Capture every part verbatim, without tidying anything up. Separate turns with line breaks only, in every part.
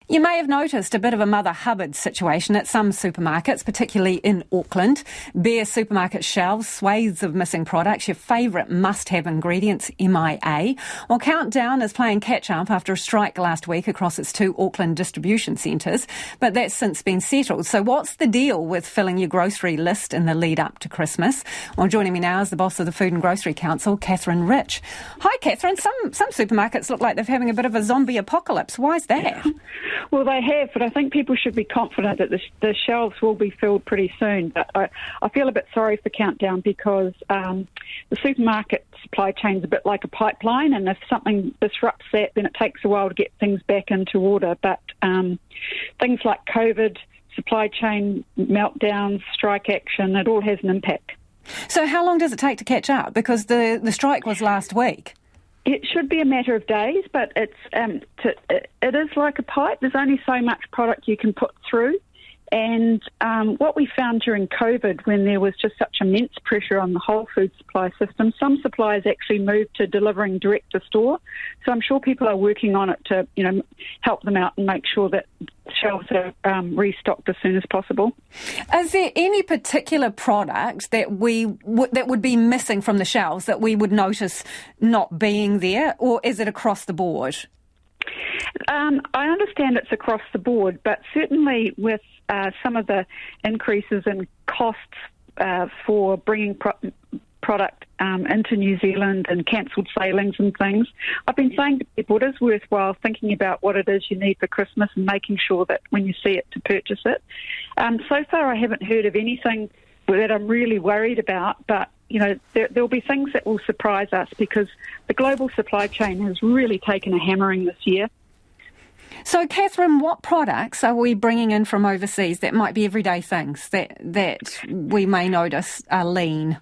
You may have noticed a bit of a Mother Hubbard situation at some supermarkets, particularly in Auckland. Bare supermarket shelves, swathes of missing products, your favourite must-have ingredients, M I A. Well, Countdown is playing catch-up after a strike last week across its two Auckland distribution centres, but that's since been settled. So what's the deal with filling your grocery list in the lead-up to Christmas? Well, joining me now is the boss of the Food and Grocery Council, Catherine Rich. Hi, Catherine. Some, some supermarkets look like they're having a bit of a zombie apocalypse. Why is that?
Well, they have, but I think people should be confident that the, the shelves will be filled pretty soon. But I, I feel a bit sorry for Countdown because um, the supermarket supply chain is a bit like a pipeline, and if something disrupts that, then it takes a while to get things back into order. But um, things like COVID, supply chain meltdowns, strike action, it all has an impact.
So how long does it take to catch up? Because the, the strike was last week.
It should be a matter of days, but it's um, to, it, it is like a pipe. There's only so much product you can put through. And um, what we found during COVID, when there was just such immense pressure on the whole food supply system, some suppliers actually moved to delivering direct to store. So I'm sure people are working on it to, you know, help them out and make sure that shelves are um, restocked as soon as possible.
Is there any particular product that we w- that would be missing from the shelves that we would notice not being there, or is it across the board?
Um, I understand it's across the board, but certainly with uh, some of the increases in costs uh, for bringing pro- product um, into New Zealand and cancelled sailings and things, I've been saying to people it is worthwhile thinking about what it is you need for Christmas and making sure that when you see it to purchase it. Um, so far I haven't heard of anything that I'm really worried about, but you know, there, there'll be things that will surprise us because the global supply chain has really taken a hammering this year.
So, Catherine, what products are we bringing in from overseas that might be everyday things that that we may notice are lean?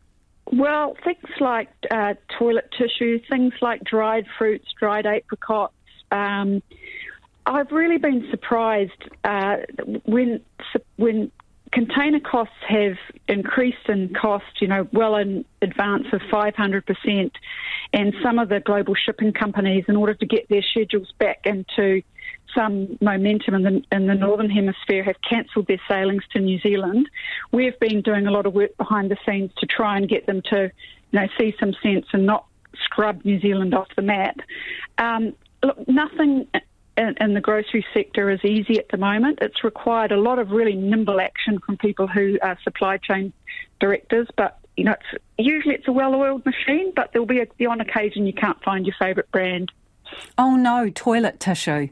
Well, things like uh, toilet tissue, things like dried fruits, dried apricots. Um, I've really been surprised uh, when when container costs have increased in cost, you know, well in advance of five hundred percent, and some of the global shipping companies, in order to get their schedules back into some momentum in the, in the Northern Hemisphere, have cancelled their sailings to New Zealand. We've been doing a lot of work behind the scenes to try and get them to, you know, see some sense and not scrub New Zealand off the map. Um, look, nothing In, in the grocery sector is easy at the moment. It's required a lot of really nimble action from people who are supply chain directors, but you know, it's, usually it's a well-oiled machine, but there'll be, a, be on occasion you can't find your favourite brand.
Oh no, toilet tissue.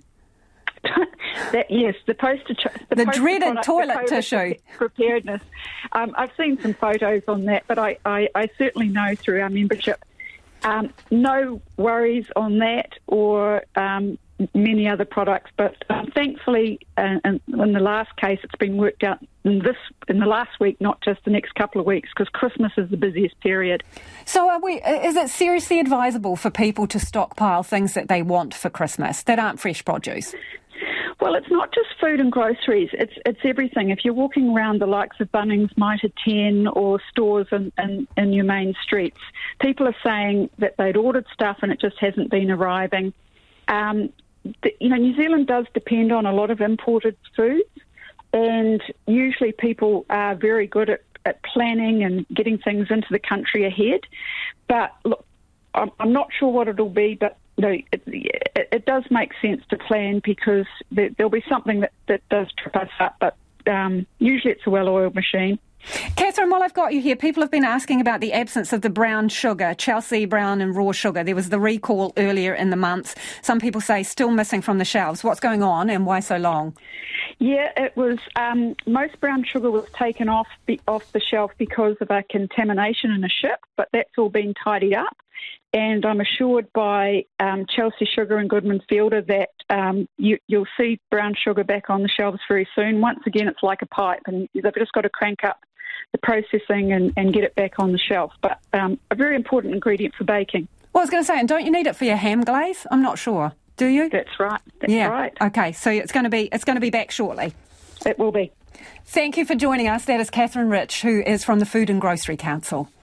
that, yes, the poster... The,
the
poster
dreaded
product,
toilet
the
tissue.
Preparedness. Um, I've seen some photos on that, but I, I, I certainly know through our membership, um, no worries on that or... Um, many other products, but um, thankfully uh, in, in the last case it's been worked out in this in the last week, not just the next couple of weeks, because Christmas is the busiest period.
So are we, is it seriously advisable for people to stockpile things that they want for Christmas that aren't fresh produce?
Well, it's not just food and groceries, it's it's everything. If you're walking around the likes of Bunnings, Mitre ten or stores in, in, in your main streets, people are saying that they'd ordered stuff and it just hasn't been arriving. Um, The, you know, New Zealand does depend on a lot of imported foods, and usually people are very good at, at planning and getting things into the country ahead. But look, I'm, I'm not sure what it'll be, but you know, it, it, it does make sense to plan because there, there'll be something that, that does trip us up, but um, usually it's a well-oiled machine.
Catherine, while I've got you here, people have been asking about the absence of the brown sugar, Chelsea brown and raw sugar. There was the recall earlier in the month. Some people say still missing from the shelves. What's going on and why so long?
Yeah, it was, um, most brown sugar was taken off the, off the shelf because of a contamination in a ship, but that's all been tidied up. And I'm assured by um, Chelsea Sugar and Goodman Fielder that um, you, you'll see brown sugar back on the shelves very soon. Once again, it's like a pipe, and they've just got to crank up the processing and, and get it back on the shelf. But um, a very important ingredient for baking.
Well, I was going to say, and don't you need it for your ham glaze? I'm not sure. Do you?
That's right. That's
yeah.
right.
Okay, so it's going to be it's going to be back shortly.
It will be.
Thank you for joining us. That is Catherine Rich, who is from the Food and Grocery Council.